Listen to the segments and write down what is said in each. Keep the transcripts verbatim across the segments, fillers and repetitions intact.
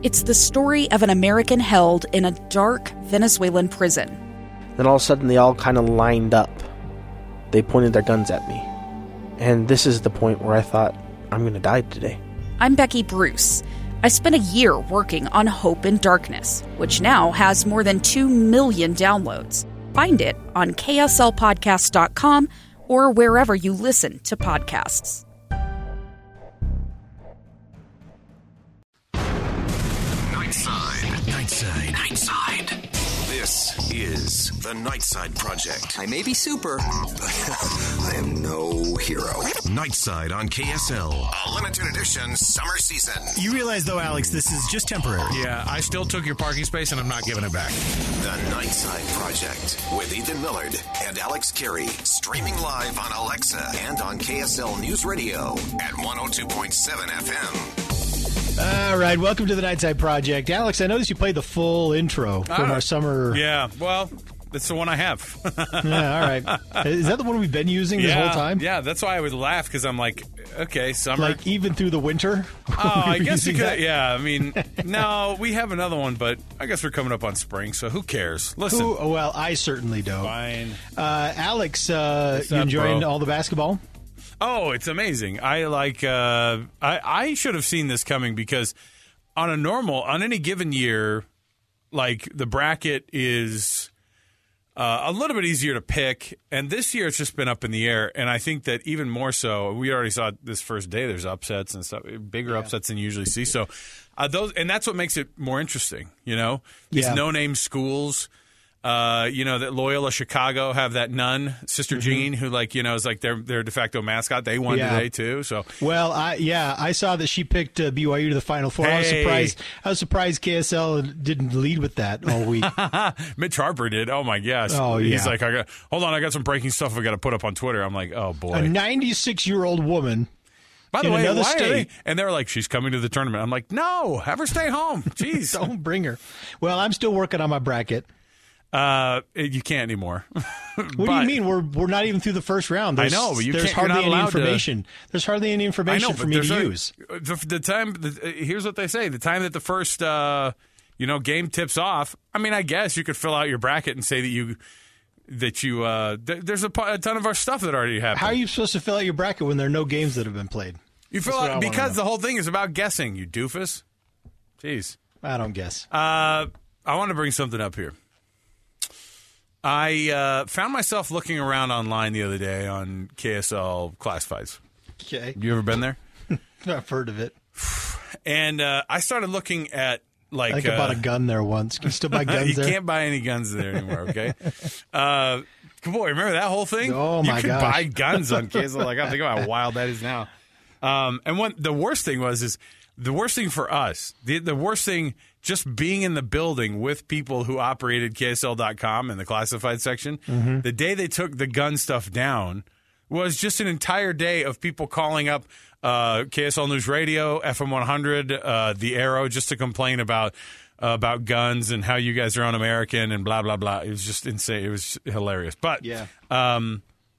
It's the story of an American held in a dark Venezuelan prison. Then all of a sudden they all kind of lined up. They pointed their guns at me. And this is the point where I thought, I'm going to die today. I'm Becky Bruce. I spent a year working on Hope in Darkness, which now has more than two million downloads. Find it on K S L podcast dot com or wherever you listen to podcasts. Nightside. Nightside. Nightside. This is the Nightside Project. I may be super, but I am no hero. Nightside on K S L. A limited edition summer season. You realize, though, Alex, this is just temporary. Yeah, I still took your parking space, and I'm not giving it back. The Nightside Project with Ethan Millard and Alex Carey. Streaming live on Alexa and on K S L News Radio at one oh two point seven F M. All right, welcome to the Nightside Project. Alex, I noticed you played the full intro from our summer... Yeah, well, that's the one I have. Yeah, all right. Is that the one we've been using this yeah, whole time? Yeah, that's why I would laugh, because I'm like, okay, summer. Like, even through the winter? Oh, I guess you could, that? yeah, I mean, no, we have another one, but I guess we're coming up on spring, so who cares? Listen. Who, oh, well, I certainly don't. Fine. Uh, Alex, uh, What's you up, enjoying bro? all the basketball? Oh, it's amazing. I like, uh, I, I should have seen this coming because on a normal, on any given year, like the bracket is uh, a little bit easier to pick. And this year it's just been up in the air. And I think that even more so, we already saw this first day, there's upsets and stuff, bigger yeah. upsets than you usually see. So uh, those, and that's what makes it more interesting, you know, these yeah. no-name schools. Uh, you know, that Loyola Chicago have that nun, Sister mm-hmm. Jean, who, like, you know, is like their their de facto mascot. They won yeah. today, too. So, well, I yeah, I saw that she picked uh, B Y U to the Final Four. Hey. I was surprised. I was surprised K S L didn't lead with that all week. Mitch Harper did. Oh, my gosh. Oh, yeah. He's like, I got, hold on, I got some breaking stuff I got to put up on Twitter. I'm like, oh, boy. A ninety-six-year-old woman. By the in way, another why state. are they? And they were like, she's coming to the tournament. I'm like, no, have her stay home. Jeez. Don't bring her. Well, I'm still working on my bracket. Uh, you can't anymore. What do you mean? We're we're not even through the first round. There's, I know, but you there's can't, you're hardly not any allowed information. To, there's hardly any information I know, for but me to a, use. The, the time, the, here's what they say: the time that the first, uh, you know, game tips off. I mean, I guess you could fill out your bracket and say that you that you. Uh, th- there's a, a ton of our stuff that already happened. How are you supposed to fill out your bracket when there are no games that have been played? You fill out because the whole thing is about guessing. You doofus. Jeez. I don't guess. Uh, I want to bring something up here. I uh, found myself looking around online the other day on K S L Classifieds. Okay. You ever been there? I've heard of it. And uh, I started looking at, like... I think I uh, bought a gun there once. Can you still buy guns you there? You can't buy any guns there anymore, okay? uh, boy, remember that whole thing? Oh, my You could gosh. buy guns on K S L. Like, I think about how wild that is now. Um, and one, the worst thing was, is the worst thing for us, the, the worst thing... just being in the building with people who operated K S L dot com in the classified section, mm-hmm. the day they took the gun stuff down was just an entire day of people calling up uh, K S L News Radio, F M one hundred, uh, The Arrow, just to complain about uh, about guns and how you guys are un-American and blah, blah, blah. It was just insane. It was hilarious. But yeah. Um,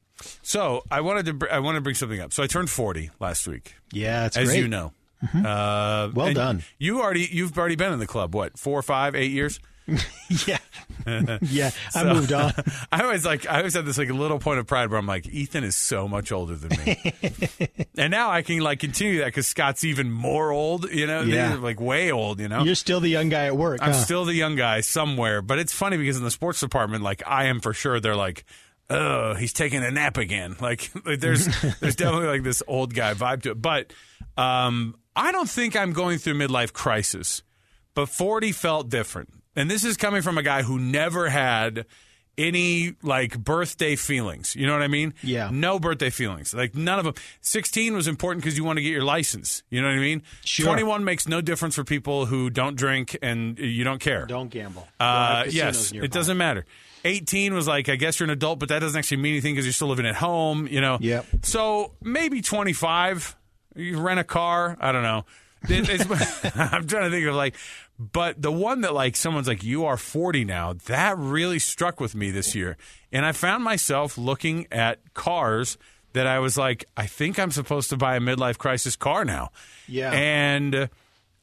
so I wanted to br- I wanted to bring something up. So I turned forty last week. Yeah, that's as great. you know. Mm-hmm. Uh, well done. You already you've already been in the club. What, four, five, eight years? yeah, yeah. I so, moved on. I always like I always had this like a little point of pride where I'm like, Ethan is so much older than me, and now I can like continue that because Scott's even more old. You know, yeah. They're, like way old. You know, you're still the young guy at work. I'm huh? still the young guy somewhere. But it's funny because in the sports department, like I am for sure, they're like, oh, he's taking a nap again. Like, like there's there's definitely like this old guy vibe to it. But um, I don't think I'm going through midlife crisis, but forty felt different. And this is coming from a guy who never had any, like, birthday feelings. You know what I mean? Yeah. No birthday feelings. Like, none of them. sixteen was important because you want to get your license. You know what I mean? Sure. twenty-one makes no difference for people who don't drink and you don't care. Don't gamble. Uh, Don't yes, nearby. it doesn't matter. eighteen was like, I guess you're an adult, but that doesn't actually mean anything because you're still living at home, you know? Yep. So maybe twenty-five, you rent a car. I don't know. It, it's, I'm trying to think of like, but the one that like someone's like, you are forty now, that really struck with me this year. And I found myself looking at cars that I was like, I think I'm supposed to buy a midlife crisis car now. Yeah. And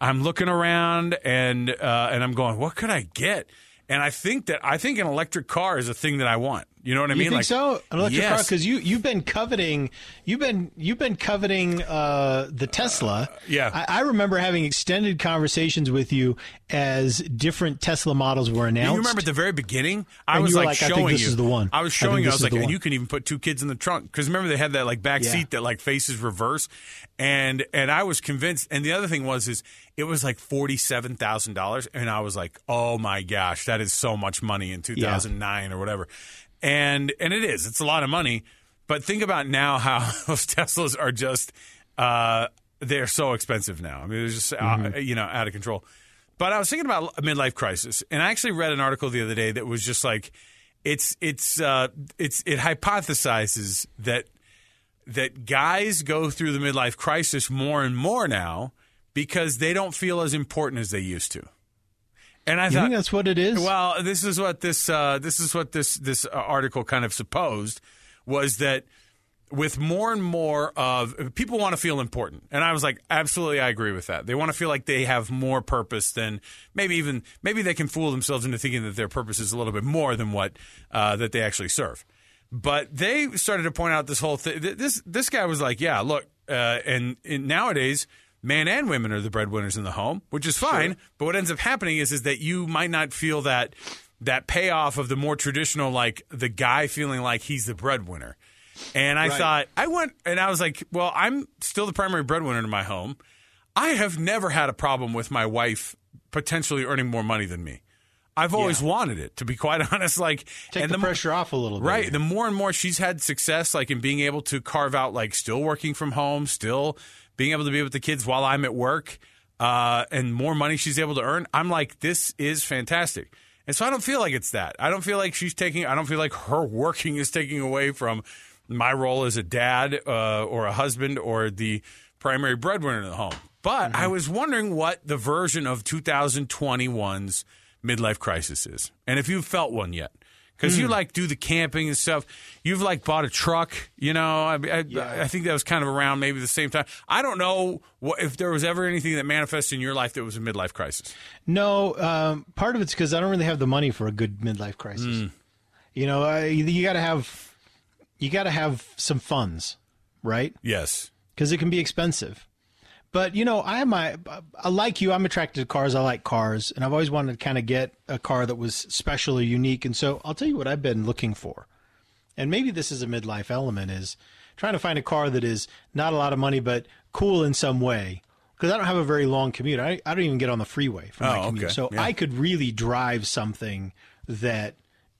I'm looking around and uh, and I'm going, what could I get? And I think that I think an electric car is a thing that I want. You know what I You mean? think like, so? An electric yes. car? Because you you've been coveting you've been you've been coveting uh, the Tesla. Uh, yeah. I, I remember having extended conversations with you as different Tesla models were announced. You remember at the very beginning, I And was you were like, like, I showing think this you. is the one. I was I showing think you. I this was is like, the and one. you can even put two kids in the trunk because remember they had that like back Yeah. seat that like faces reverse, and and I was convinced. And the other thing was is it was like forty seven thousand dollars, and I was like, oh my gosh, that is so much money in two thousand nine or whatever. And and it is. It's a lot of money. But think about now how those Teslas are just uh, they're so expensive now. I mean, they're just Mm-hmm. uh, you know out of control. But I was thinking about a midlife crisis, and I actually read an article the other day that was just like it's it's uh, it's it hypothesizes that that guys go through the midlife crisis more and more now because they don't feel as important as they used to. And I You thought think that's what it is? well, this is what this uh, this is what this this article kind of supposed was that with more and more of people want to feel important, and I was like, absolutely, I agree with that. They want to feel like they have more purpose than maybe even maybe they can fool themselves into thinking that their purpose is a little bit more than what uh, that they actually serve. But they started to point out this whole thing. This this guy was like, yeah, look, uh, and, and nowadays. Men and women are the breadwinners in the home, which is fine. Sure. But what ends up happening is, is that you might not feel that that payoff of the more traditional, like the guy feeling like he's the breadwinner. And I Right. thought, I went and I was like, well, I'm still the primary breadwinner in my home. I have never had a problem with my wife potentially earning more money than me. I've always Yeah. wanted it, to be quite honest. Like, Take and the, mo- pressure off a little bit. Right. The more and more she's had success, like in being able to carve out, like still working from home, still being able to be with the kids while I'm at work, uh, and more money she's able to earn, I'm like, this is fantastic. And so I don't feel like it's that. I don't feel like she's taking, I don't feel like her working is taking away from my role as a dad uh, or a husband or the primary breadwinner in the home. But mm-hmm. I was wondering what the version of two thousand twenty-one's midlife crisis is. And if you've felt one yet. Because mm. you like do the camping and stuff. You've like bought a truck, you know. I, I, yeah. I think that was kind of around maybe the same time. I don't know what, if there was ever anything that manifested in your life that was a midlife crisis. No, um, part of it's because I don't really have the money for a good midlife crisis. Mm. You know, I, you got to have you got to have some funds, right? Yes, because it can be expensive. But, you know, I am my, I like you. I'm attracted to cars. I like cars. And I've always wanted to kind of get a car that was special or unique. And so I'll tell you what I've been looking for. And maybe this is a midlife element, is trying to find a car that is not a lot of money, but cool in some way. Because I don't have a very long commute. I, I don't even get on the freeway for my oh, commute. Okay. So yeah. I could really drive something that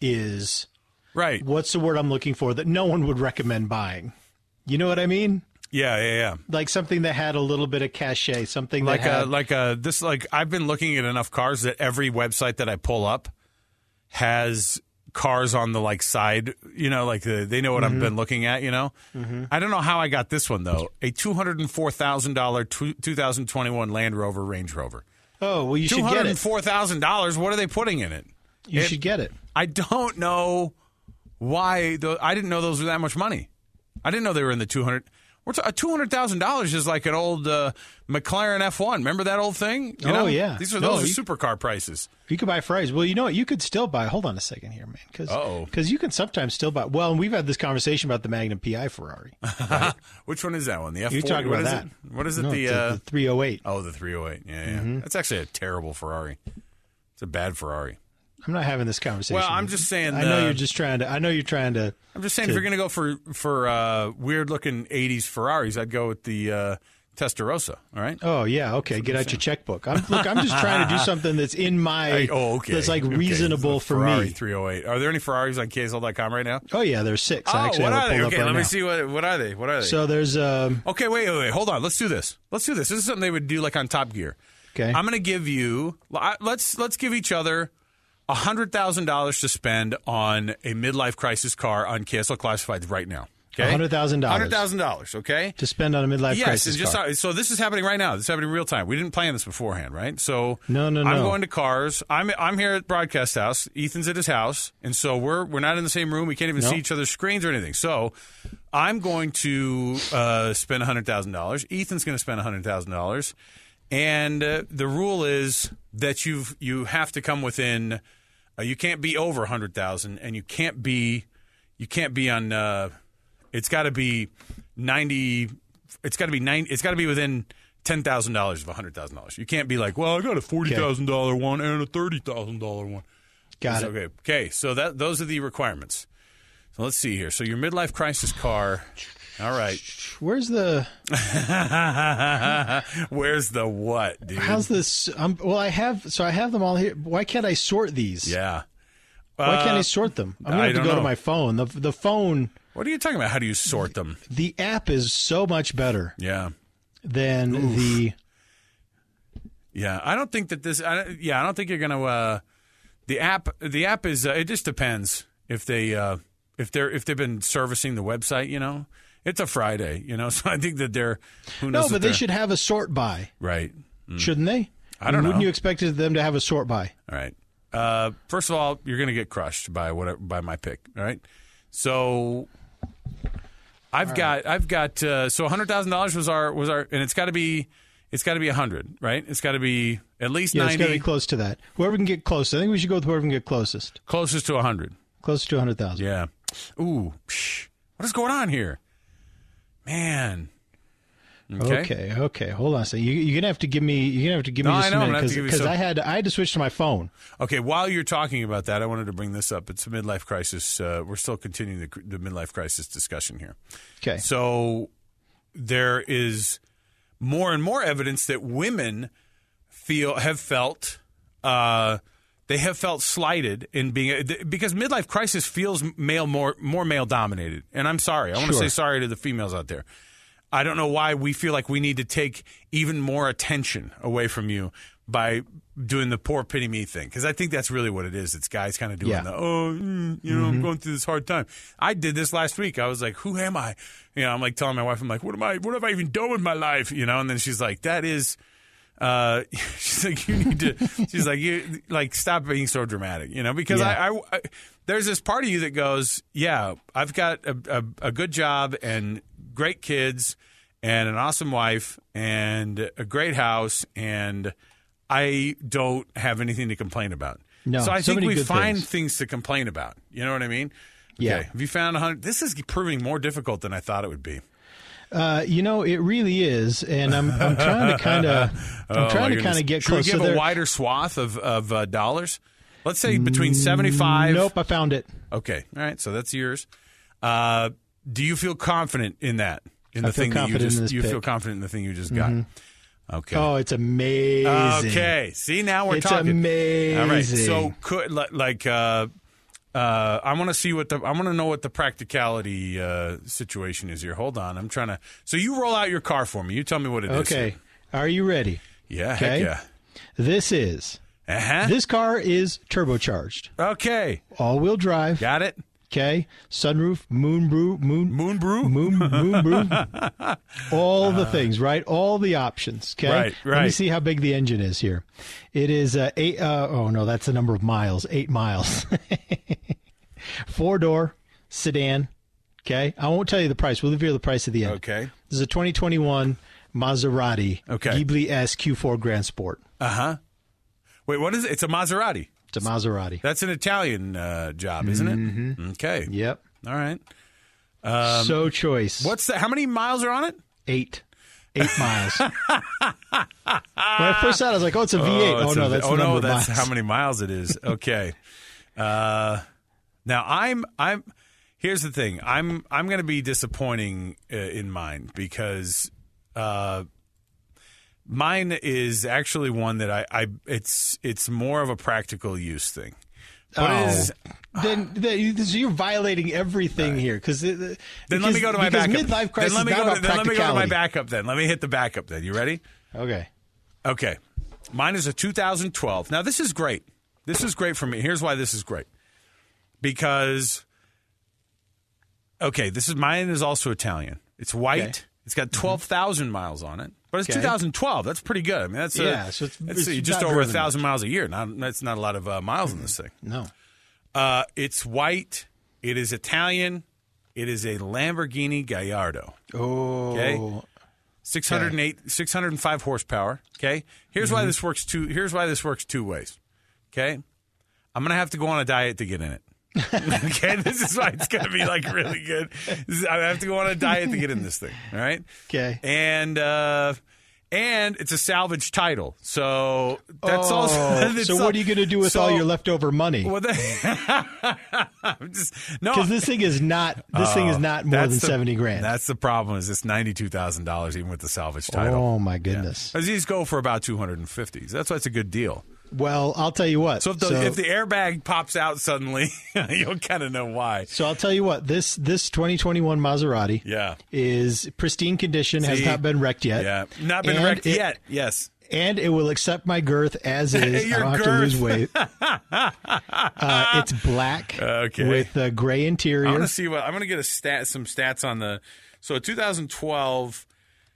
is, right. what's the word I'm looking for, that no one would recommend buying. You know what I mean? Yeah, yeah, yeah. Like something that had a little bit of cachet, something like that had... a like a this like I've been looking at enough cars that every website that I pull up has cars on the like side, you know, like the, they know what mm-hmm. I've been looking at, you know. Mm-hmm. I don't know how I got this one though. A two hundred and four thousand dollar two thousand twenty one Land Rover Range Rover. Oh well, you should get it. Two hundred and four thousand dollars. What are they putting in it? You it, should get it. I don't know why. The, I didn't know those were that much money. I didn't know they were in the two hundred. What's a two hundred thousand dollars is like an old uh, McLaren F one. Remember that old thing? You oh know? yeah, these are no, those you, are supercar prices. You could buy Ferraris. Well, you know what? You could still buy. Hold on a second here, man, because you can sometimes still buy. Well, and we've had this conversation about the Magnum P I Ferrari. Right? Which one is that one? The F four? You talking about what that? Is it? What is it? No, the, the, uh, the three oh eight. Oh, the three oh eight. Yeah, yeah. Mm-hmm. That's actually a terrible Ferrari. It's a bad Ferrari. I'm not having this conversation. Well, I'm just saying. I know uh, you're just trying to. I know you're trying to. I'm just saying, to, if you're going to go for for uh, weird looking eighties Ferraris, I'd go with the uh, Testarossa. All right. Oh yeah, okay. Get out your checkbook. I'm, look, I'm just trying to do something that's in my. I, oh, okay. That's like okay. reasonable so for Ferrari me. three oh eight. Are there any Ferraris on K S L dot com right now? Oh yeah, there's six. Oh, I actually what have are it they? pulled Okay, up right let me now. see what what are they? What are they? So there's. Um, okay, wait, wait, wait. Hold on. Let's do this. Let's do this. This is something they would do like on Top Gear. Okay. I'm going to give you. Let's let's give each other one hundred thousand dollars to spend on a midlife crisis car on K S L Classifieds right now. Okay? one hundred thousand dollars. one hundred thousand dollars, okay? To spend on a midlife yes, crisis and just, car. So this is happening right now. This is happening in real time. We didn't plan this beforehand, right? So no, no, no. I'm going to cars. I'm I'm here at Broadcast House. Ethan's at his house, and so we're we're not in the same room. We can't even nope. see each other's screens or anything. So I'm going to uh, spend one hundred thousand dollars. Ethan's going to spend one hundred thousand dollars. And uh, the rule is that you've you have to come within. Uh, you can't be over a hundred thousand, and you can't be you can't be on. Uh, it's got to be ninety. It's got to be nine. It's got to be within ten thousand dollars of a hundred thousand dollars. You can't be like, well, I got a forty thousand dollar okay. one and a thirty thousand dollar one. Got That's it. Okay. Okay. So that those are the requirements. So let's see here. So your midlife crisis car. All right. Where's the? Where's the what, dude? How's this? Um, well, I have. So I have them all here. Why can't I sort these? Yeah. Why uh, can't I sort them? I'm gonna I have to don't go know. to my phone. The the phone. What are you talking about? How do you sort them? The app is so much better Yeah. than Oof. the. Yeah, I don't think that this. I, yeah, I don't think you're gonna. Uh, the app. The app is. Uh, it just depends if they. Uh, if they're. If they've been servicing the website. You know, it's a Friday. You know, so I think that they're. Who knows? No, but if they they're- should have a sort by, Right. Mm. shouldn't they? I don't know. Wouldn't you expect them to have a sort by? All right. Uh, first of all, you're going to get crushed by whatever by my pick. All right. So I've all got right. I've got uh, so one hundred thousand dollars was our was our and it's got to be it's got to be one hundred, right? It's got to be at least yeah, ninety. It's got to be close to that. Whoever can get close. I think we should go with whoever can get closest. Closest to one hundred. Closest to one hundred thousand. Yeah. Ooh. Psh, what is going on here? Man. Okay. okay, okay. Hold on a second. You, you're gonna have to give me. You're gonna have to give No, me I just know, a I'm gonna minute have to give you because some- I had I had to switch to my phone. Okay, while you're talking about that, I wanted to bring this up. It's a midlife crisis. Uh, we're still continuing the, the midlife crisis discussion here. Okay. So there is more and more evidence that women feel have felt uh, they have felt slighted in being because midlife crisis feels male more more male dominated. And I'm sorry, I want to Sure. say sorry to the females out there. I don't know why we feel like we need to take even more attention away from you by doing the poor pity me thing. Because I think that's really what it is. It's guys kind of doing Yeah. the, oh, mm, you know, Mm-hmm. I'm going through this hard time. I did this last week. I was like, who am I? You know, I'm like telling my wife, I'm like, what am I, what have I even done with my life? You know, and then she's like, that is, uh, she's like, you need to, she's like, you, like, stop being so dramatic, you know, because Yeah. I, I, I, there's this part of you that goes, yeah, I've got a, a, a good job and great kids and an awesome wife and a great house, and I don't have anything to complain about. No, so I so think many we good find things. things to complain about. You know what I mean? Yeah. Okay. Have you found a hundred? This is proving more difficult than I thought it would be. Uh, you know, it really is, and I'm I'm trying to kind of I'm Oh, trying my to goodness. kind of get Should close. we give So a there- wider swath of of uh, dollars? Let's say between seventy-five. Nope, I found it. Okay. All right. So that's yours. Uh, do you feel confident in that? In I the feel thing that you confident in just this you pick. feel confident in the thing you just got. Okay. Oh, it's amazing. Okay. See, now we're It's talking. amazing. All right. So could li- like uh, uh, I want to see what the I want to know what the practicality uh, situation is here. Hold on. I'm trying to. So you roll out your car for me. You tell me what it is. Okay, here. are you ready? Yeah. Okay. Heck yeah. This is Uh huh. this car is turbocharged, Okay. all-wheel drive. Got it. Okay, sunroof, moon brew, moon Moon brew. moon moon brew, all the things, right? All the options. Okay, Right, Let me right. see how big the engine is here. It is uh, eight. Uh, oh no, that's the number of miles. Eight miles. Four door sedan. Okay, I won't tell you the price. We'll reveal the price at the end. Okay. This is a twenty twenty-one Maserati. Okay. Ghibli S Q four Grand Sport. Uh huh. Wait, what is it? It's a Maserati. It's a Maserati. That's an Italian uh, job, isn't it? Mm-hmm. Okay. Yep. All right. so choice. What's the? How many miles are on it? Eight. Eight miles. When I first saw it, I was like, oh, it's a V eight. Oh, it's no, a- that's oh the number no, of that's miles. how many miles it is. Okay. uh, now I'm I'm. Here's the thing. I'm I'm going to be disappointing uh, in mine because uh, mine is actually one that I, I it's it's more of a practical use thing. But it Oh. is, Then, then you- so you're violating everything here because then let me go to my because backup. midlife crisis then let me is go not to, about then let me go to my practicality. backup. Then let me hit the backup. Then you ready? Okay. Okay. Mine is a two thousand twelve. Now, this is great. This is great for me. Here's why this is great. Because, okay, this is mine is also Italian. It's white. Okay. It's got twelve thousand miles on it. But it's Okay. two thousand twelve. That's pretty good. I mean, that's, Yeah, a, so it's- that's it's just not over a driven thousand miles a year. Not, that's not a lot of uh, miles in this thing. No. Uh, it's white. It is Italian. It is a Lamborghini Gallardo. Oh. Okay. six hundred eight, six hundred five horsepower. Okay, here's mm-hmm. why this works two. Here's why this works two ways. Okay, I'm gonna have to go on a diet to get in it. Okay, this is why it's gonna be like really good. This is, I have to go on a diet to get in this thing. All right. Okay. And uh, and it's a salvage title, so that's oh, also. So what are you gonna do with so, all your leftover money? Well, that, just, no, because this thing is not. This uh, thing is not more than the, seventy grand. That's the problem. Is it's ninety two thousand dollars even with the salvage title? Oh my goodness! Yeah. These go for about two hundred and fifty. That's why it's a good deal. Well, I'll tell you what. So if the, so, if the airbag pops out suddenly, you'll kind of know why. So I'll tell you what. This this twenty twenty-one Maserati yeah. is pristine condition, See, has not been wrecked yet. Yeah, not been wrecked it, yet, yes. And it will accept my girth as is. Your I don't girth. have to lose weight. uh, it's black okay. with a gray interior. I want to see what, I'm going to get a stat, some stats on the, so twenty twelve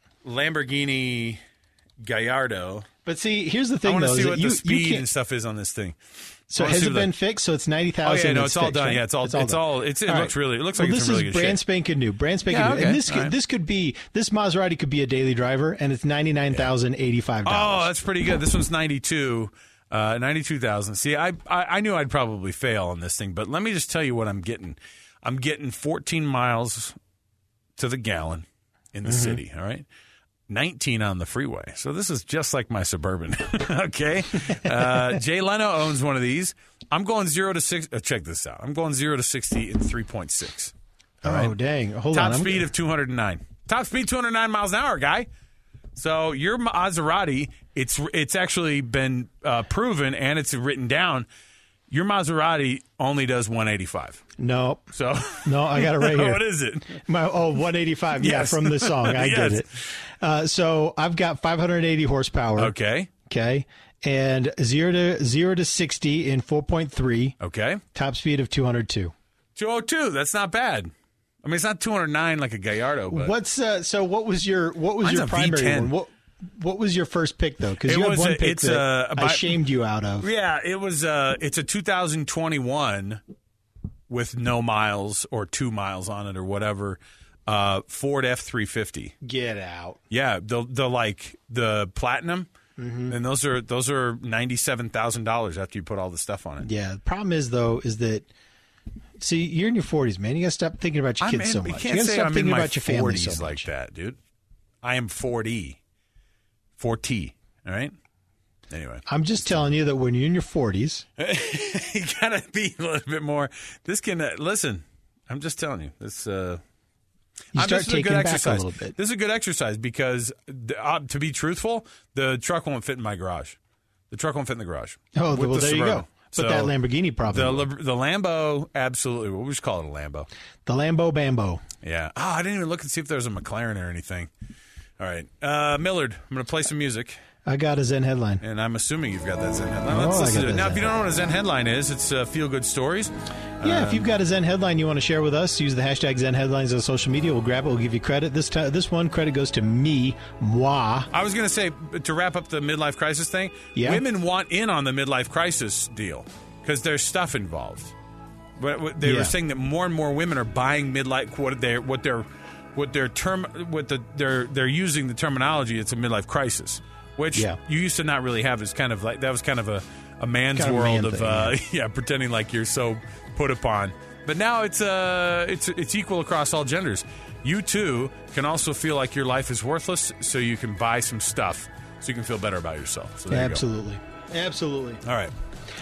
Lamborghini Gallardo. But see, here's the thing, I want though. to see what you, the speed and stuff is on this thing. So has it been the, fixed? So it's ninety thousand. Oh yeah, no, it's, it's all fixed, done. right? Yeah, it's all. It's all. It's all it's, it all looks right. really. It looks well, like it's in really good shape. This is brand shape. spanking new. Brand spanking yeah, new. okay. And this could, right. this could be this Maserati could be a daily driver, and it's ninety nine thousand eighty five dollars. Oh, that's pretty good. This one's ninety two. Uh, ninety-two thousand. See, I, I I knew I'd probably fail on this thing, but let me just tell you what I'm getting. I'm getting fourteen miles to the gallon in the mm-hmm. city, all right? nineteen on the freeway. So this is just like my Suburban, okay? Uh, Jay Leno owns one of these. I'm going zero to six. Uh, check this out. I'm going zero to sixty in three point six. All right? Oh, dang. Hold Top on. Top speed gonna... of two hundred nine. Top speed two hundred nine miles an hour, guy. So your Maserati, it's it's actually been uh, proven and it's written down. Your Maserati only does one eighty-five. No. So no, I got it right here. What is it? My oh, one eighty-five. Yes. Yeah, from the song. I yes. get it. Uh, so I've got five hundred eighty horsepower. Okay. Okay. And zero to zero to sixty in four point three. Okay. Top speed of two hundred two. two oh two. That's not bad. I mean, it's not two hundred nine like a Gallardo. But what's uh, so? What was your what was Mine's your primary V ten. one? What what was your first pick though? Because you was have one a, pick it's that a, I shamed you out of. Yeah, it was. Uh, it's a two thousand twenty-one with no miles or two miles on it or whatever. Uh, Ford F three fifty. Get out. Yeah, the the like the platinum. Mm-hmm. And those are those are ninety seven thousand dollars after you put all the stuff on it. Yeah. The problem is though is that. See, you're in your forties, man. You got to stop thinking about your kids in, so much. You you can't got to say stop I'm thinking in my about your family forties so like much. that, dude. I am forty. forty, all right? Anyway. I'm just telling you that when you're in your forties. you got to be a little bit more. This can, uh, listen, I'm just telling you. This, uh, you start this taking is a good back exercise. a little bit. This is a good exercise because, uh, to be truthful, the truck won't fit in my garage. The truck won't fit in the garage. Oh, well, the there Suburban. you go. But so that Lamborghini probably the will. the Lambo, absolutely. What we just call it a Lambo. The Lambo Bambo. Yeah. Oh, I didn't even look and see if there was a McLaren or anything. All right. Uh, Millard, I'm going to play some music. I got a Zen headline. And I'm assuming you've got that Zen headline. Oh, Let's I listen got to it. that Now, Zen if you don't know headline. what a Zen headline is, it's uh, Feel Good Stories. Yeah, um, if you've got a Zen headline you want to share with us, use the hashtag Zen Headlines on social media. We'll grab it. We'll give you credit. This time, this one credit goes to me, moi. I was going to say, to wrap up the midlife crisis thing, yeah. women want in on the midlife crisis deal because there's stuff involved. But they yeah. were saying that more and more women are buying midlife. What they're what they're what their term what the they're they're using the terminology. It's a midlife crisis, which yeah. you used to not really have. Is kind of like that was kind of a, a man's kind world of, of, man uh, thing, yeah. yeah, pretending like you're so put upon. But now it's uh it's it's equal across all genders. You too can also feel like your life is worthless, so you can buy some stuff so you can feel better about yourself. So there Absolutely, you go. absolutely. All right.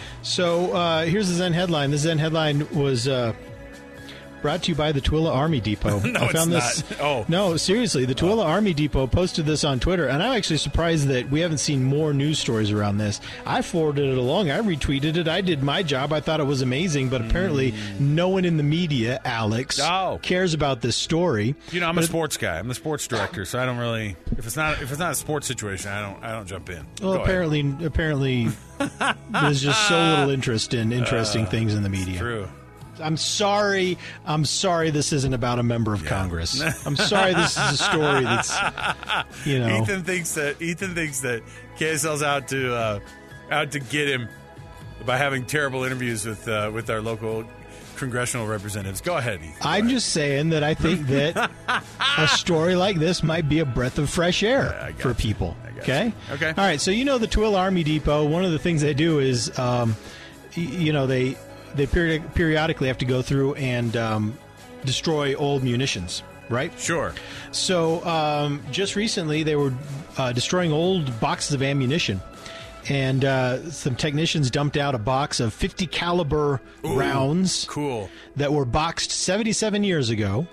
So uh, here's the Zen headline. The Zen headline was uh, brought to you by the Tooele Army Depot. no, I found it's this. not. Oh, no, seriously, the Tooele oh. Army Depot posted this on Twitter, and I'm actually surprised that we haven't seen more news stories around this. I forwarded it along. I retweeted it. I did my job. I thought it was amazing, but apparently mm. no one in the media, Alex, oh. cares about this story. You know, I'm but a sports guy. I'm the sports director, so I don't really. If it's not if it's not a sports situation, I don't I don't jump in. Well, Go apparently, ahead. apparently, there's just so little interest in interesting uh, things in the media. True. I'm sorry. I'm sorry this isn't about a member of yeah. Congress. I'm sorry this is a story that's, you know. Ethan thinks that Ethan thinks that K S L's out to uh, out to get him by having terrible interviews with uh, with our local congressional representatives. Go ahead, Ethan. Go I'm ahead. just saying that I think that a story like this might be a breath of fresh air Yeah, I got for you. people. I got Okay? you. Okay. All right, so you know the Tooele Army Depot, one of the things they do is, um, y- you know, they, they peri- periodically have to go through and um, destroy old munitions, right? Sure. So um, just recently, they were uh, destroying old boxes of ammunition, and uh, some technicians dumped out a box of fifty caliber Ooh, rounds Cool. that were boxed seventy-seven years ago,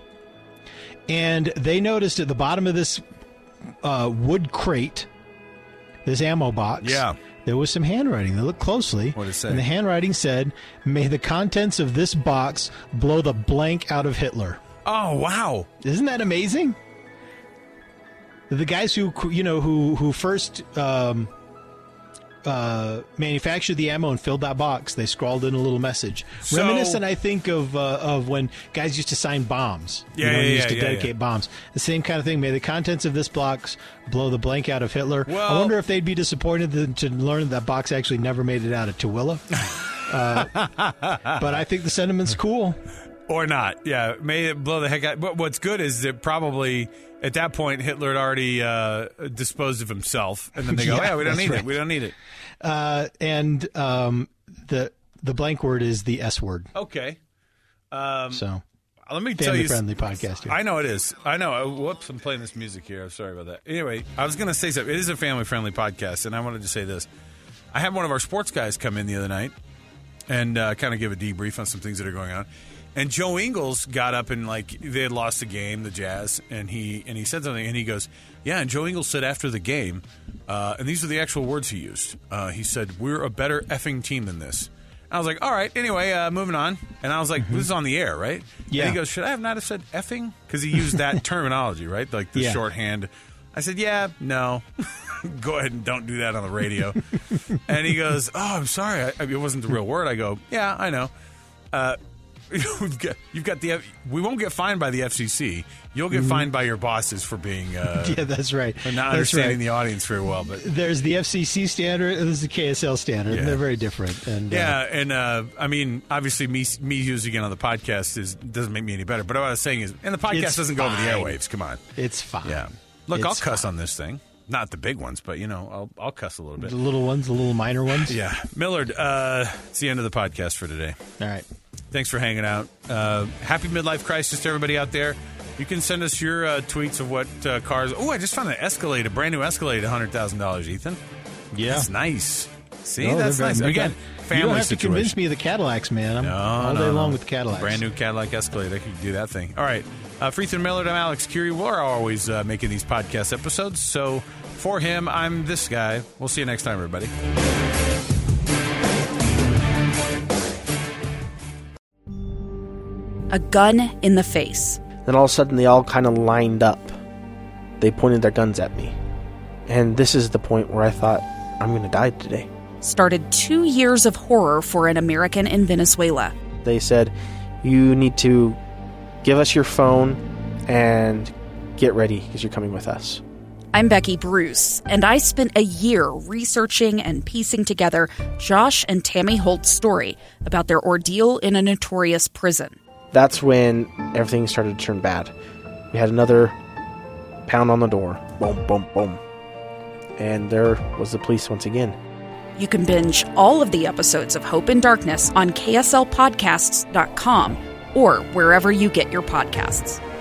and they noticed at the bottom of this uh, wood crate, this ammo box, Yeah. there was some handwriting. They looked closely. What did it say? And the handwriting said, "May the contents of this box blow the blank out of Hitler." Oh, wow. Isn't that amazing? The guys who you know who who first um, uh, manufactured the ammo and filled that box, they scrawled in a little message, So- reminiscent, I think, of uh, of when guys used to sign bombs. Yeah, you know, yeah, used yeah, to yeah, dedicate yeah. bombs. The same kind of thing. May the contents of this box blow the blank out of Hitler. I Well- wonder if they'd be disappointed to, to learn that, that box actually never made it out of Tooele. uh, but I think the sentiment's cool. Or not. Yeah. May it blow the heck out. But what's good is that probably at that point Hitler had already uh, disposed of himself. And then they go, Yeah, yeah, we don't that's need right. it. We don't need it. Uh, and um, the the blank word is the S word. Okay. Um, So let me tell you. family friendly podcast here. I know it is. I know. Uh, Whoops, I'm playing this music here. I'm sorry about that. Anyway, I was going to say something. It is a family-friendly podcast, and I wanted to say this. I had one of our sports guys come in the other night and uh, kind of give a debrief on some things that are going on. And Joe Ingles got up and, like, they had lost the game, the Jazz, and he and he said something, and he goes, yeah, and Joe Ingles said after the game, uh, and these are the actual words he used. Uh, he said, we're a better effing team than this. I was like, all right, anyway, uh, moving on. And I was like, this is on the air, right? Yeah. And he goes, should I have not have said effing? Because he used that terminology, right? Like the Yeah. shorthand. I said, yeah, no. Go ahead and don't do that on the radio. And he goes, oh, I'm sorry. I, I mean, it wasn't the real word. I go, yeah, I know. Uh, you've got, you've got the. We won't get fined by the F C C. You'll get fined by your bosses for being uh, yeah, that's right. for not That's understanding right. the audience very well. But There's the F C C standard and there's the K S L standard, Yeah. and they're very different. And yeah, uh, and uh, I mean, obviously, me me using it on the podcast is doesn't make me any better. But what I was saying is, and the podcast It's doesn't go over the fine. airwaves. Come on, it's fine. yeah. Look, It's I'll cuss fine. on this thing. Not the big ones, but you know, I'll I'll cuss a little bit. The little ones, the little minor ones. Yeah, Millard. Uh, it's the end of the podcast for today. All right. Thanks for hanging out. Uh, happy midlife crisis to everybody out there. You can send us your uh, tweets of what uh, cars. Oh, I just found an Escalade, a brand new Escalade, one hundred thousand dollars, Ethan. Yeah. That's nice. See, Oh, that's they're nice. very- Again, you family don't have to situation. convince me of the Cadillacs, man. I'm No, all no, day no. long with the Cadillacs. Brand new Cadillac Escalade. I could do that thing. All right. Uh, for Ethan Millard, I'm Alex Curie. We're always uh, making these podcast episodes. So for him, I'm this guy. We'll see you next time, everybody. A gun in the face. Then all of a sudden, they all kind of lined up. They pointed their guns at me. And this is the point where I thought, I'm going to die today. Started two years of horror for an American in Venezuela. They said, you need to give us your phone and get ready because you're coming with us. I'm Becky Bruce, and I spent a year researching and piecing together Josh and Tammy Holt's story about their ordeal in a notorious prison. That's when everything started to turn bad. We had another pound on the door. Boom, boom, boom. And there was the police once again. You can binge all of the episodes of Hope and Darkness on K S L podcasts dot com or wherever you get your podcasts.